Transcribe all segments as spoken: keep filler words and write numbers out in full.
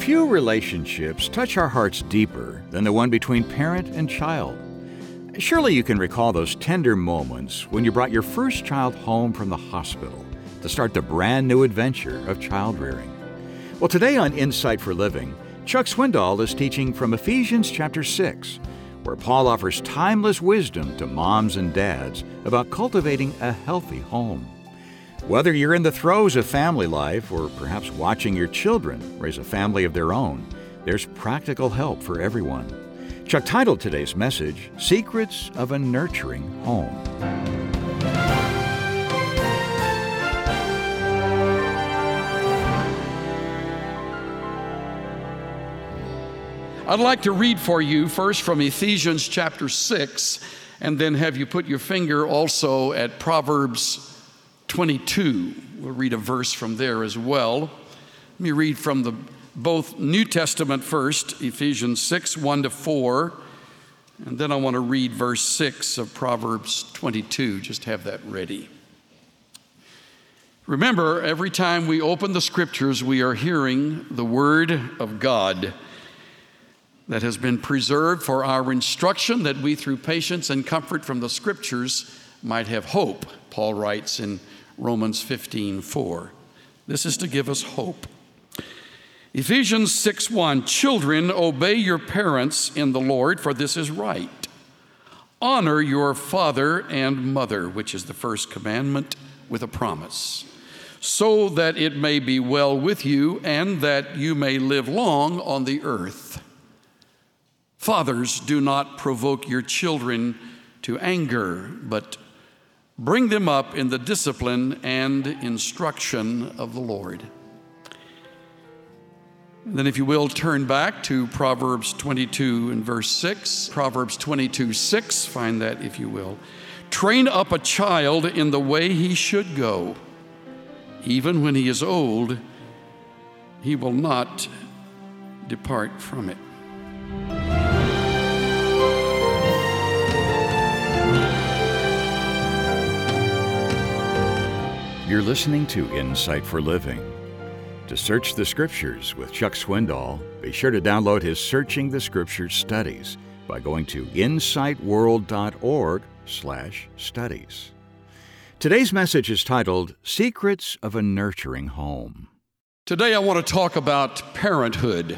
Few relationships touch our hearts deeper than the one between parent and child. Surely you can recall those tender moments when you brought your first child home from the hospital to start the brand new adventure of child rearing. Well, today on Insight for Living, Chuck Swindoll is teaching from Ephesians chapter six, where Paul offers timeless wisdom to moms and dads about cultivating a healthy home. Whether you're in the throes of family life or perhaps watching your children raise a family of their own, there's practical help for everyone. Chuck titled today's message, Secrets of a Nurturing Home. I'd like to read for you first from Ephesians chapter six, and then have you put your finger also at Proverbs twenty-two. We'll read a verse from there as well. Let me read from the both New Testament first, Ephesians six, one to four, and then I want to read verse six of Proverbs twenty-two. Just have that ready. Remember, every time we open the scriptures, we are hearing the word of God that has been preserved for our instruction, that we through patience and comfort from the scriptures might have hope. Paul writes in Romans fifteen, four. This is to give us hope. Ephesians six, one, children, obey your parents in the Lord, for this is right. Honor your father and mother, which is the first commandment with a promise, so that it may be well with you and that you may live long on the earth. Fathers, do not provoke your children to anger, but bring them up in the discipline and instruction of the Lord. And then if you will, turn back to Proverbs twenty-two and verse six. Proverbs twenty-two, six, find that if you will. Train up a child in the way he should go. Even when he is old, he will not depart from it. You're listening to Insight for Living. To search the Scriptures with Chuck Swindoll, be sure to download his Searching the Scriptures studies by going to insightworld.org slash studies. Today's message is titled, Secrets of a Nurturing Home. Today I want to talk about parenthood.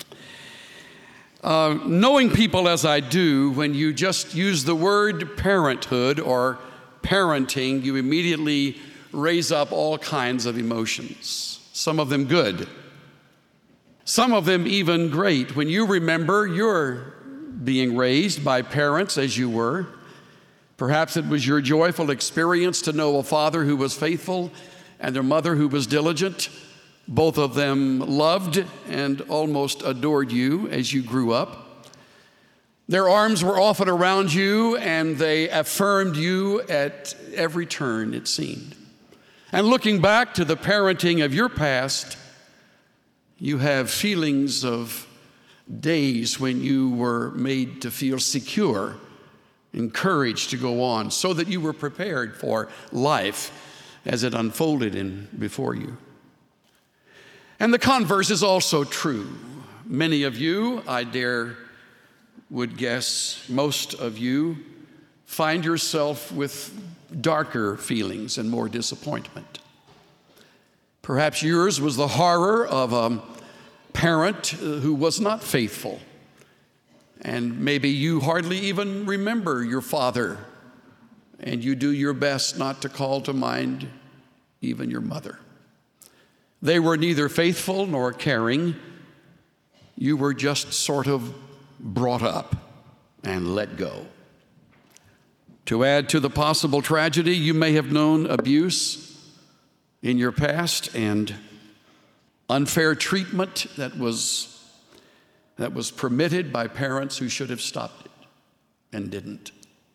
Uh, knowing people as I do, when you just use the word parenthood or parenting, you immediately raise up all kinds of emotions, some of them good, some of them even great. When you remember your being raised by parents as you were, perhaps it was your joyful experience to know a father who was faithful and a mother who was diligent. Both of them loved and almost adored you as you grew up. Their arms were often around you and they affirmed you at every turn, it seemed. And looking back to the parenting of your past, you have feelings of days when you were made to feel secure, encouraged to go on, so that you were prepared for life as it unfolded in before you. And the converse is also true. Many of you, I dare would guess most of you, find yourself with darker feelings and more disappointment. Perhaps yours was the horror of a parent who was not faithful. And maybe you hardly even remember your father, and you do your best not to call to mind even your mother. They were neither faithful nor caring. You were just sort of brought up and let go. To add to the possible tragedy, you may have known abuse in your past and unfair treatment that was, that was permitted by parents who should have stopped it and didn't.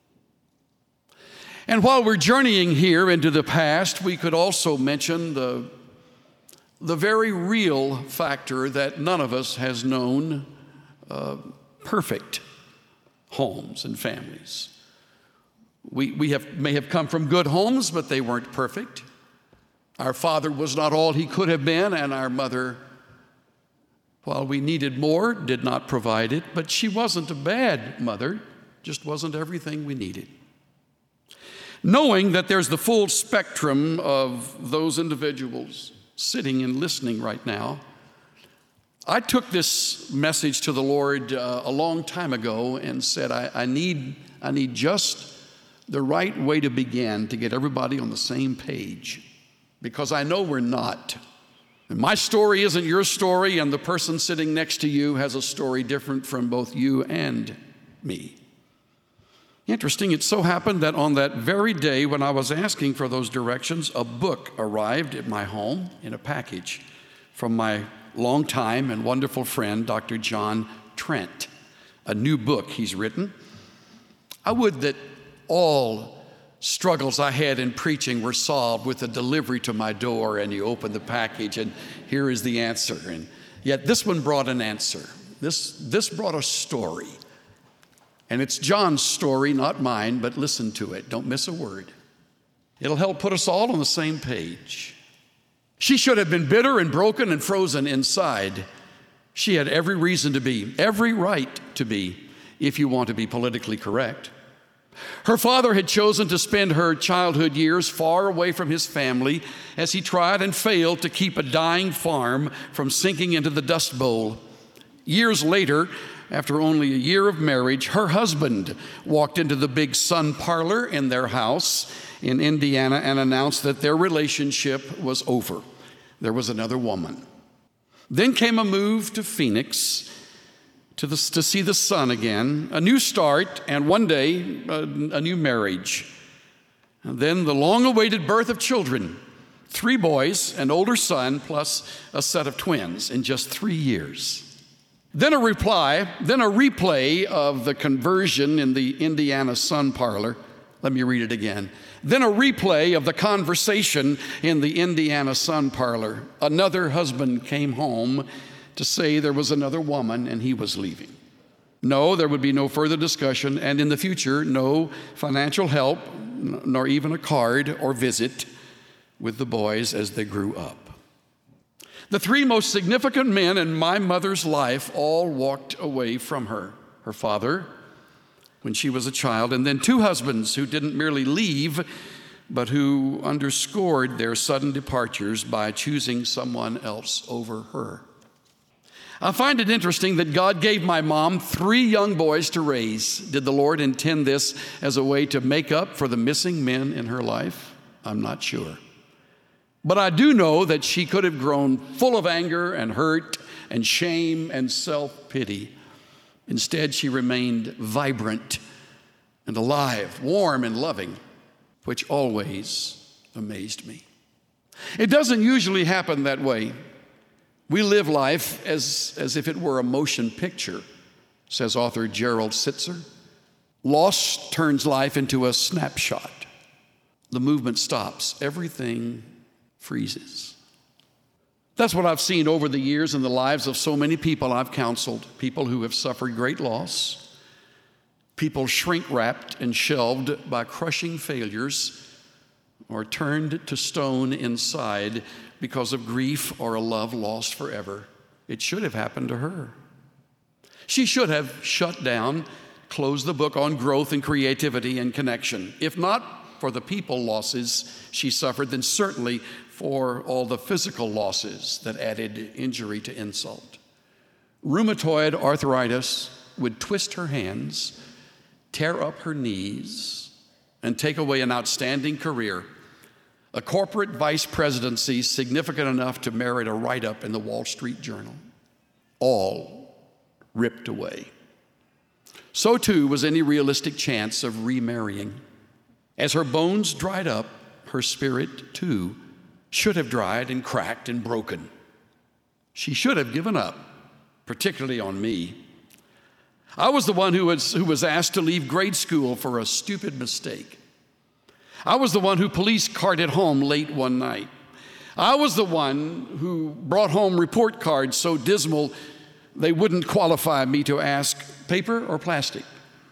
And while we're journeying here into the past, we could also mention the, the very real factor that none of us has known uh, perfect homes and families. We, we have, may have come from good homes, but they weren't perfect. Our father was not all he could have been, and our mother while we needed more, did not provide it, but she wasn't a bad mother, just wasn't everything we needed. Knowing that there's the full spectrum of those individuals sitting and listening right now, I took this message to the Lord uh, a long time ago and said, I, I need, I need just the right way to begin to get everybody on the same page, because I know we're not. And my story isn't your story, and the person sitting next to you has a story different from both you and me. Interesting, it so happened that on that very day when I was asking for those directions, a book arrived at my home in a package from my longtime and wonderful friend, Doctor John Trent, a new book he's written. I would that all struggles I had in preaching were solved with a delivery to my door, and you open the package and here is the answer. And yet this one brought an answer. This, this brought a story. And it's John's story, not mine, but listen to it. Don't miss a word. It'll help put us all on the same page. She should have been bitter and broken and frozen inside. She had every reason to be, every right to be, if you want to be politically correct. Her father had chosen to spend her childhood years far away from his family as he tried and failed to keep a dying farm from sinking into the Dust Bowl. Years later, after only a year of marriage, her husband walked into the big sun parlor in their house in Indiana and announced that their relationship was over. There was another woman. Then came a move to Phoenix to, the, to see the sun again, a new start, and one day, a, a new marriage. And then the long-awaited birth of children, three boys, an older son, plus a set of twins in just three years. Then a reply, then a replay of the conversion in the Indiana sun parlor. Let me read it again. Then a replay of the conversation in the Indiana sun parlor. Another husband came home to say there was another woman and he was leaving. No, there would be no further discussion, and in the future, no financial help, nor even a card or visit with the boys as they grew up. The three most significant men in my mother's life all walked away from her. Her father, when she was a child, and then two husbands who didn't merely leave, but who underscored their sudden departures by choosing someone else over her. I find it interesting that God gave my mom three young boys to raise. Did the Lord intend this as a way to make up for the missing men in her life? I'm not sure. But I do know that she could have grown full of anger and hurt and shame and self-pity. Instead, she remained vibrant and alive, warm and loving, which always amazed me. It doesn't usually happen that way. We live life as, as if it were a motion picture, says author Gerald Sitzer. Loss turns life into a snapshot. The movement stops. Everything freezes. That's what I've seen over the years in the lives of so many people I've counseled, people who have suffered great loss, people shrink-wrapped and shelved by crushing failures, or turned to stone inside because of grief or a love lost forever. It should have happened to her. She should have shut down, closed the book on growth and creativity and connection. If not for the people losses she suffered, then certainly for all the physical losses that added injury to insult. Rheumatoid arthritis would twist her hands, tear up her knees, and take away an outstanding career, a corporate vice presidency significant enough to merit a write-up in the Wall Street Journal. All ripped away. So too was any realistic chance of remarrying. As her bones dried up, her spirit too should have dried and cracked and broken. She should have given up, particularly on me. I was the one who was, who was asked to leave grade school for a stupid mistake. I was the one who police carted home late one night. I was the one who brought home report cards so dismal they wouldn't qualify me to ask, paper or plastic?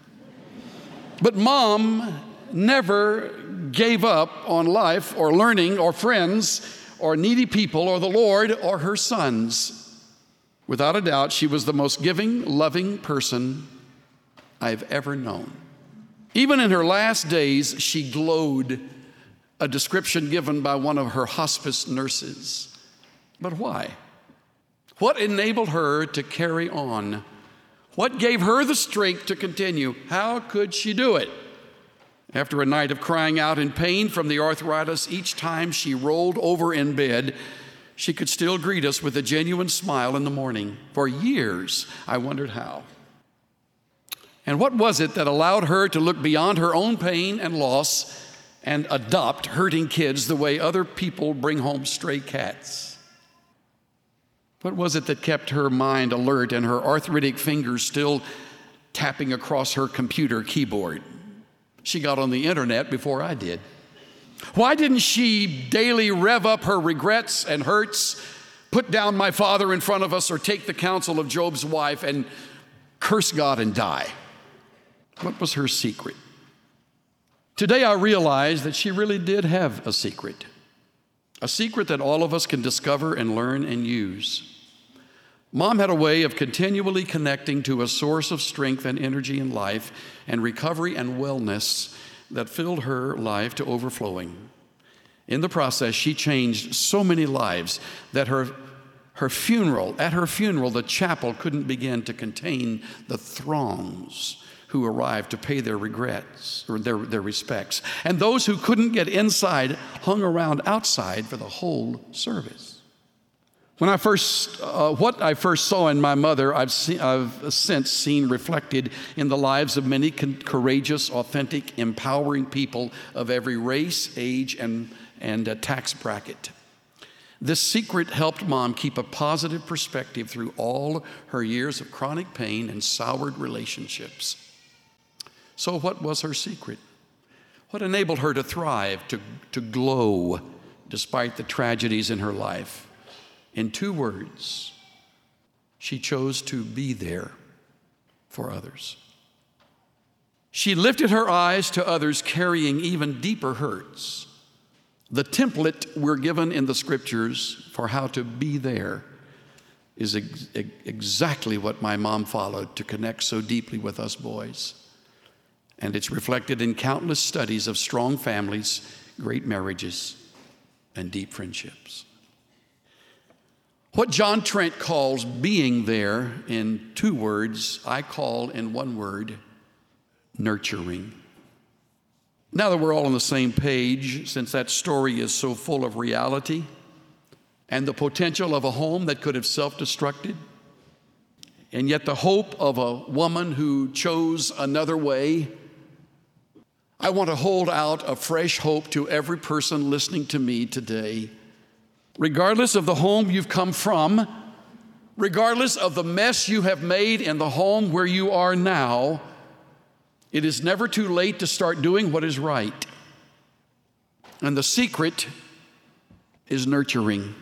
But Mom never gave up on life or learning or friends or needy people or the Lord or her sons. Without a doubt, she was the most giving, loving person I've ever known. Even in her last days, she glowed, a description given by one of her hospice nurses. But why? What enabled her to carry on? What gave her the strength to continue? How could she do it? After a night of crying out in pain from the arthritis, each time she rolled over in bed, she could still greet us with a genuine smile in the morning. For years, I wondered how. And what was it that allowed her to look beyond her own pain and loss and adopt hurting kids the way other people bring home stray cats? What was it that kept her mind alert and her arthritic fingers still tapping across her computer keyboard? She got on the internet before I did. Why didn't she daily rev up her regrets and hurts, put down my father in front of us, or take the counsel of Job's wife and curse God and die? What was her secret? Today I realize that she really did have a secret, a secret that all of us can discover and learn and use. Mom had a way of continually connecting to a source of strength and energy in life and recovery and wellness that filled her life to overflowing. In the process, she changed so many lives that her, her funeral, at her funeral, the chapel couldn't begin to contain the throngs who arrived to pay their regrets or their, their respects. And those who couldn't get inside hung around outside for the whole service. When I first, uh, what I first saw in my mother, I've, seen, I've since seen reflected in the lives of many con- courageous, authentic, empowering people of every race, age, and, and uh, tax bracket. This secret helped Mom keep a positive perspective through all her years of chronic pain and soured relationships. So what was her secret? What enabled her to thrive, to, to glow, despite the tragedies in her life? In two words, she chose to be there for others. She lifted her eyes to others carrying even deeper hurts. The template we're given in the scriptures for how to be there is ex- exactly what my mom followed to connect so deeply with us boys. And it's reflected in countless studies of strong families, great marriages, and deep friendships. What John Trent calls being there in two words, I call in one word, nurturing. Now that we're all on the same page, since that story is so full of reality and the potential of a home that could have self-destructed, and yet the hope of a woman who chose another way, I want to hold out a fresh hope to every person listening to me today. Regardless of the home you've come from, regardless of the mess you have made in the home where you are now, it is never too late to start doing what is right. And the secret is nurturing.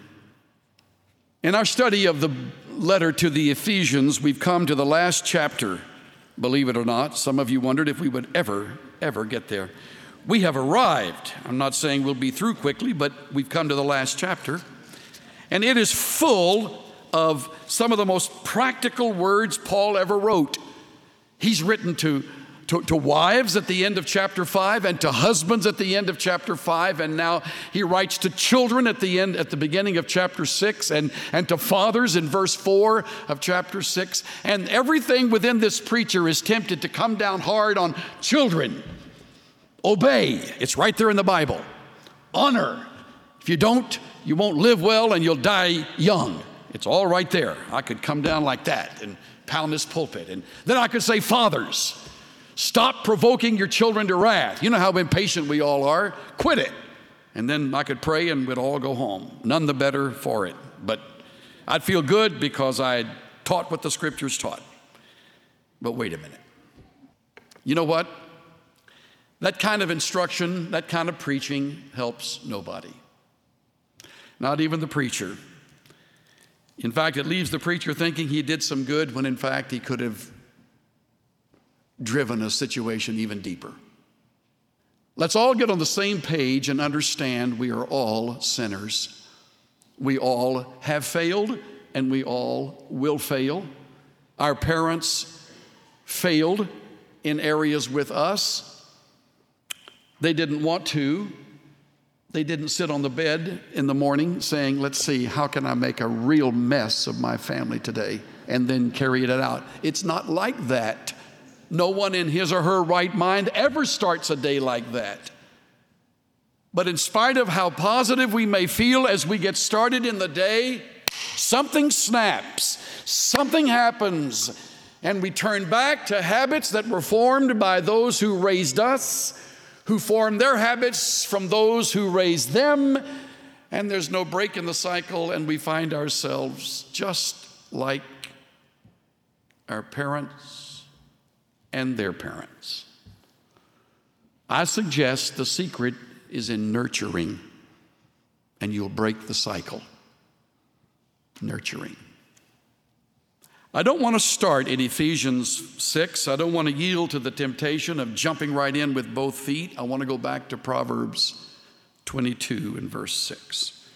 In our study of the letter to the Ephesians, we've come to the last chapter. Believe it or not, some of you wondered if we would ever, ever get there. We have arrived. I'm not saying we'll be through quickly, but we've come to the last chapter. And it is full of some of the most practical words Paul ever wrote. He's written to, to, to wives at the end of chapter five and to husbands at the end of chapter five. And now he writes to children at the end, at the beginning of chapter six, and, and to fathers in verse four of chapter six. And everything within this preacher is tempted to come down hard on children. Obey. It's right there in the Bible. Honor. If you don't, you won't live well and you'll die young. It's all right there. I could come down like that and pound this pulpit. And then I could say, fathers, stop provoking your children to wrath. You know how impatient we all are. Quit it. And then I could pray and we'd all go home. None the better for it. But I'd feel good because I had taught what the scriptures taught. But wait a minute. You know what? That kind of instruction, that kind of preaching helps nobody. Not even the preacher. In fact, it leaves the preacher thinking he did some good when in fact he could have driven a situation even deeper. Let's all get on the same page and understand we are all sinners. We all have failed and we all will fail. Our parents failed in areas with us. They didn't want to. They didn't sit on the bed in the morning saying, let's see, how can I make a real mess of my family today? And then carry it out. It's not like that. No one in his or her right mind ever starts a day like that. But in spite of how positive we may feel as we get started in the day, something snaps, something happens, and we turn back to habits that were formed by those who raised us, who formed their habits from those who raised them, and there's no break in the cycle, and we find ourselves just like our parents and their parents. I suggest the secret is in nurturing, and you'll break the cycle. Nurturing. I don't want to start in Ephesians six. I don't want to yield to the temptation of jumping right in with both feet. I want to go back to Proverbs twenty-two and verse six.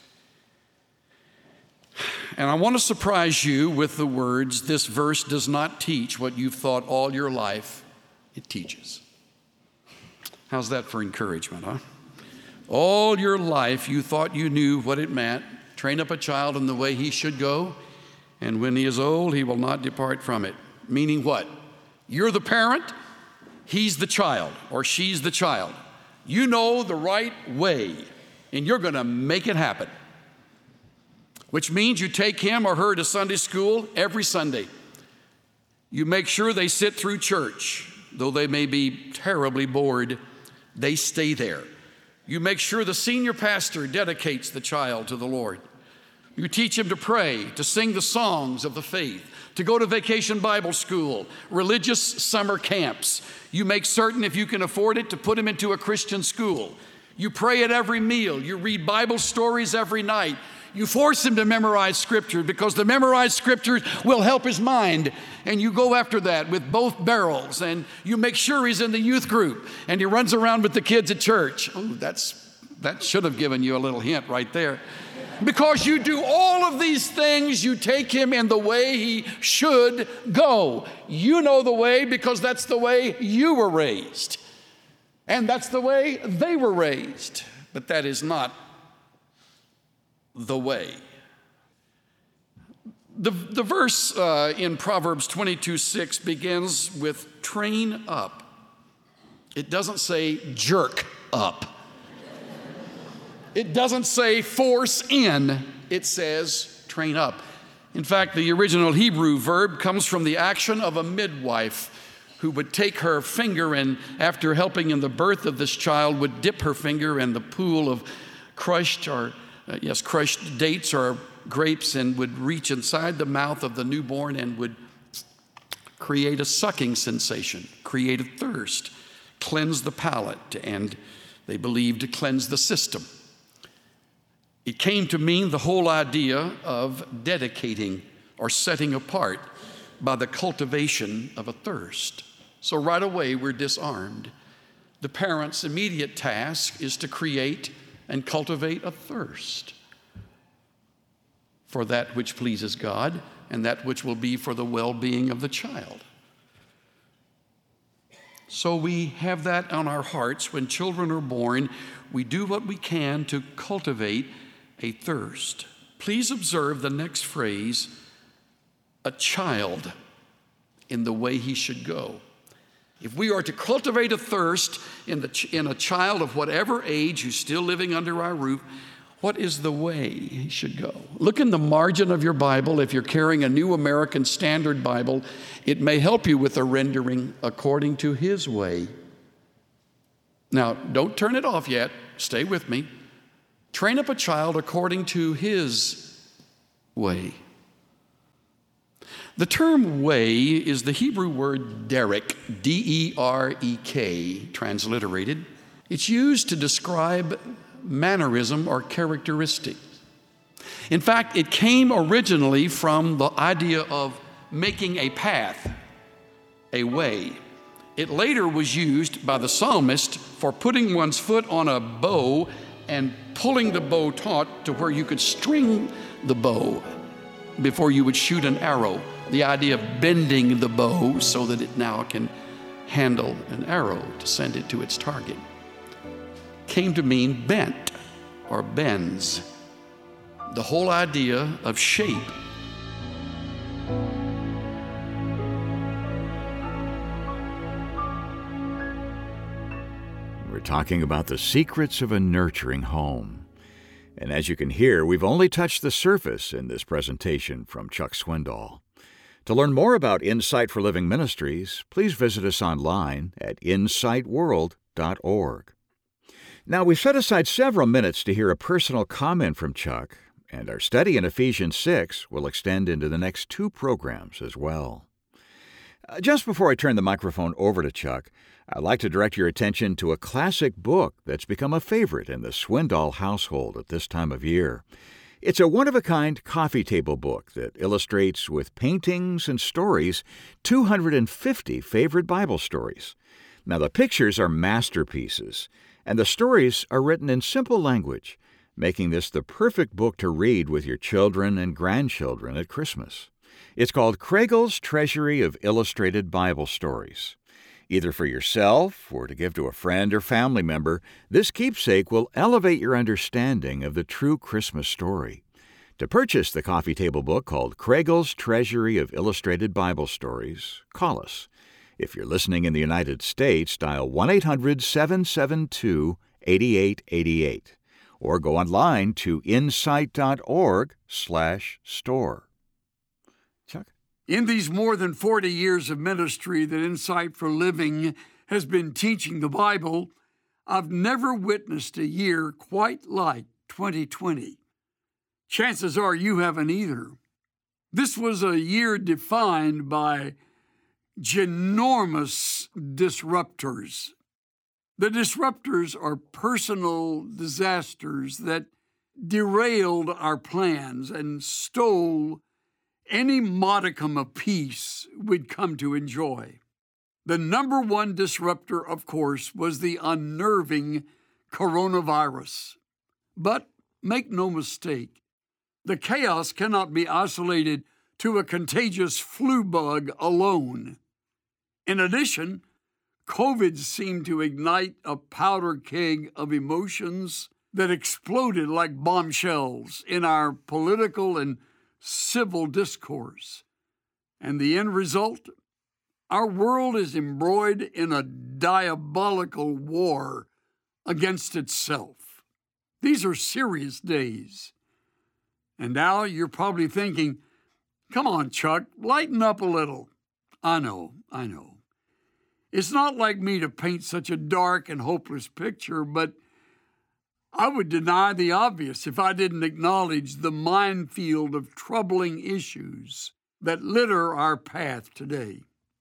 And I want to surprise you with the words, this verse does not teach what you've thought all your life it teaches. How's that for encouragement, huh? All your life you thought you knew what it meant. Train up a child in the way he should go, and when he is old, he will not depart from it. Meaning what? You're the parent, he's the child, or she's the child. You know the right way, and you're going to make it happen. Which means you take him or her to Sunday school every Sunday. You make sure they sit through church, though they may be terribly bored, they stay there. You make sure the senior pastor dedicates the child to the Lord. You teach him to pray, to sing the songs of the faith, to go to vacation Bible school, religious summer camps. You make certain, if you can afford it, to put him into a Christian school. You pray at every meal. You read Bible stories every night. You force him to memorize Scripture because the memorized Scriptures will help his mind. And you go after that with both barrels. And you make sure he's in the youth group. And he runs around with the kids at church. Oh, that's that should have given you a little hint right there. Because you do all of these things, you take him in the way he should go. You know the way because that's the way you were raised. And that's the way they were raised. But that is not the way. The, the verse uh, in Proverbs twenty-two six begins with train up. It doesn't say jerk up. It doesn't say force in. It says train up. In fact, the original Hebrew verb comes from the action of a midwife who would take her finger and, after helping in the birth of this child, would dip her finger in the pool of crushed or Uh, yes, crushed dates or grapes and would reach inside the mouth of the newborn and would create a sucking sensation, create a thirst, cleanse the palate, and they believed to cleanse the system. It came to mean the whole idea of dedicating or setting apart by the cultivation of a thirst. So right away, we're disarmed. The parent's immediate task is to create and cultivate a thirst for that which pleases God and that which will be for the well-being of the child. So we have that on our hearts. When children are born, we do what we can to cultivate a thirst. Please observe the next phrase, a child in the way he should go. If we are to cultivate a thirst in, the, in a child of whatever age who's still living under our roof, what is the way he should go? Look in the margin of your Bible. If you're carrying a New American Standard Bible, it may help you with the rendering according to his way. Now, don't turn it off yet. Stay with me. Train up a child according to his way. The term way is the Hebrew word derek, D E R E K, transliterated. It's used to describe mannerism or characteristic. In fact, it came originally from the idea of making a path, a way. It later was used by the psalmist for putting one's foot on a bow and pulling the bow taut to where you could string the bow. before you would shoot an arrow. The idea of bending the bow so that it now can handle an arrow to send it to its target came to mean bent or bends. The whole idea of shape. We're talking about the secrets of a nurturing home. And as you can hear, we've only touched the surface in this presentation from Chuck Swindoll. To learn more about Insight for Living Ministries, please visit us online at insight world dot org. Now, we've set aside several minutes to hear a personal comment from Chuck, and our study in Ephesians six will extend into the next two programs as well. Uh, just before I turn the microphone over to Chuck, I'd like to direct your attention to a classic book that's become a favorite in the Swindoll household at this time of year. It's a one-of-a-kind coffee table book that illustrates with paintings and stories two hundred fifty favorite Bible stories. Now, the pictures are masterpieces, and the stories are written in simple language, making this the perfect book to read with your children and grandchildren at Christmas. It's called Kragel's Treasury of Illustrated Bible Stories. Either for yourself or to give to a friend or family member, this keepsake will elevate your understanding of the true Christmas story. To purchase the coffee table book called Kragel's Treasury of Illustrated Bible Stories, call us. If you're listening in the United States, dial one eight hundred seven seven two eight eight eight eight or go online to insight dot org slash store. Chuck? In these more than forty years of ministry that Insight for Living has been teaching the Bible, I've never witnessed a year quite like twenty twenty. Chances are you haven't either. This was a year defined by ginormous disruptors. The disruptors are personal disasters that derailed our plans and stole any modicum of peace we'd come to enjoy. The number one disruptor, of course, was the unnerving coronavirus. But make no mistake, the chaos cannot be isolated to a contagious flu bug alone. In addition, COVID seemed to ignite a powder keg of emotions that exploded like bombshells in our political and civil discourse. And the end result? Our world is embroiled in a diabolical war against itself. These are serious days. And now you're probably thinking, come on, Chuck, lighten up a little. I know, I know. It's not like me to paint such a dark and hopeless picture, but I would deny the obvious if I didn't acknowledge the minefield of troubling issues that litter our path today.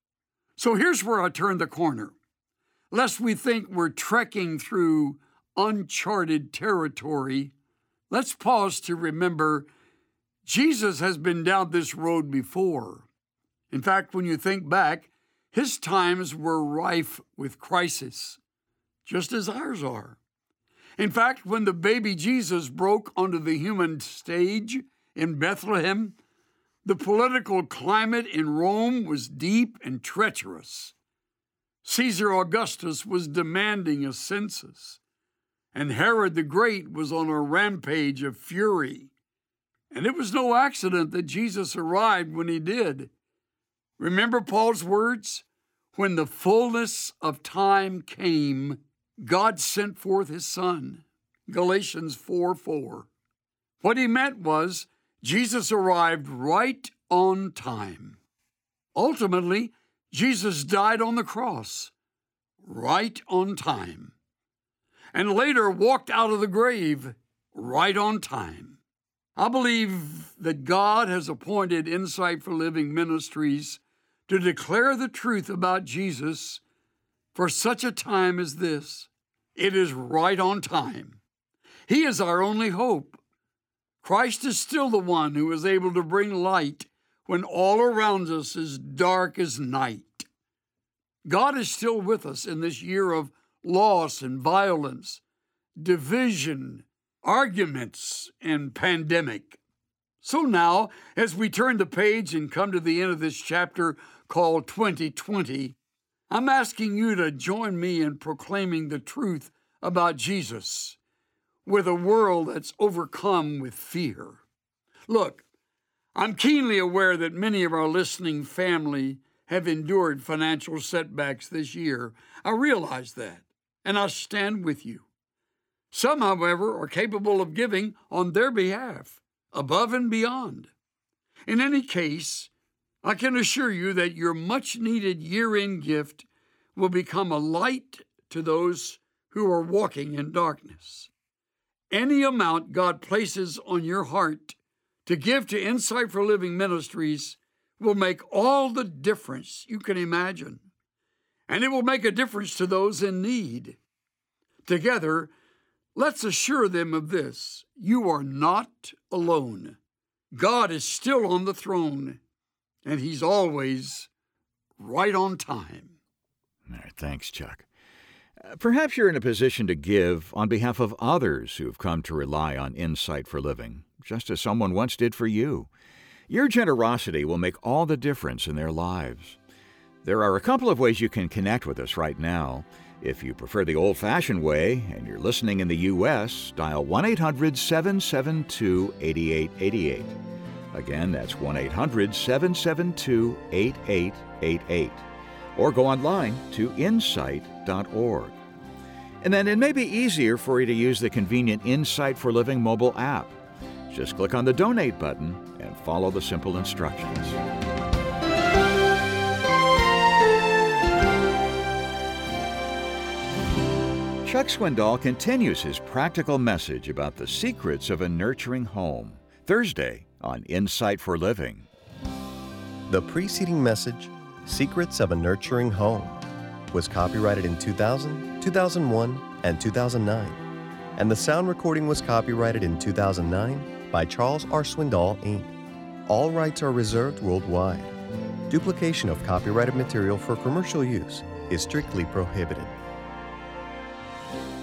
So here's where I turn the corner. Lest we think we're trekking through uncharted territory, let's pause to remember Jesus has been down this road before. In fact, when you think back, his times were rife with crisis, just as ours are. In fact, when the baby Jesus broke onto the human stage in Bethlehem, the political climate in Rome was deep and treacherous. Caesar Augustus was demanding a census, and Herod the Great was on a rampage of fury. And it was no accident that Jesus arrived when he did. Remember Paul's words? When the fullness of time came, God sent forth his Son, Galatians four four. What he meant was Jesus arrived right on time. Ultimately, Jesus died on the cross, right on time, and later walked out of the grave right on time. I believe that God has appointed Insight for Living Ministries to declare the truth about Jesus for such a time as this. It is right on time. He is our only hope. Christ is still the one who is able to bring light when all around us is dark as night. God is still with us in this year of loss and violence, division, arguments, and pandemic. So now, as we turn the page and come to the end of this chapter called twenty twenty, I'm asking you to join me in proclaiming the truth about Jesus with a world that's overcome with fear. Look, I'm keenly aware that many of our listening family have endured financial setbacks this year. I realize that, and I stand with you. Some, however, are capable of giving on their behalf, above and beyond. In any case, I can assure you that your much-needed year-end gift will become a light to those who are walking in darkness. Any amount God places on your heart to give to Insight for Living Ministries will make all the difference you can imagine, and it will make a difference to those in need. Together, let's assure them of this: you are not alone. God is still on the throne, and He's always right on time. All right, thanks, Chuck. Uh, perhaps you're in a position to give on behalf of others who've come to rely on Insight for Living, just as someone once did for you. Your generosity will make all the difference in their lives. There are a couple of ways you can connect with us right now. If you prefer the old-fashioned way and you're listening in the U S, dial one eight hundred seven seven two eight eight eight eight. Again, that's one eight hundred seven seven two eight eight eight eight. Or go online to insight dot org. And then it may be easier for you to use the convenient Insight for Living mobile app. Just click on the Donate button and follow the simple instructions. Chuck Swindoll continues his practical message about the secrets of a nurturing home, Thursday on Insight for Living. The preceding message, Secrets of a Nurturing Home, was copyrighted in two thousand, two thousand one, and two thousand nine, and the sound recording was copyrighted in two thousand nine by Charles R. Swindoll, Incorporated. All rights are reserved worldwide. Duplication of copyrighted material for commercial use is strictly prohibited.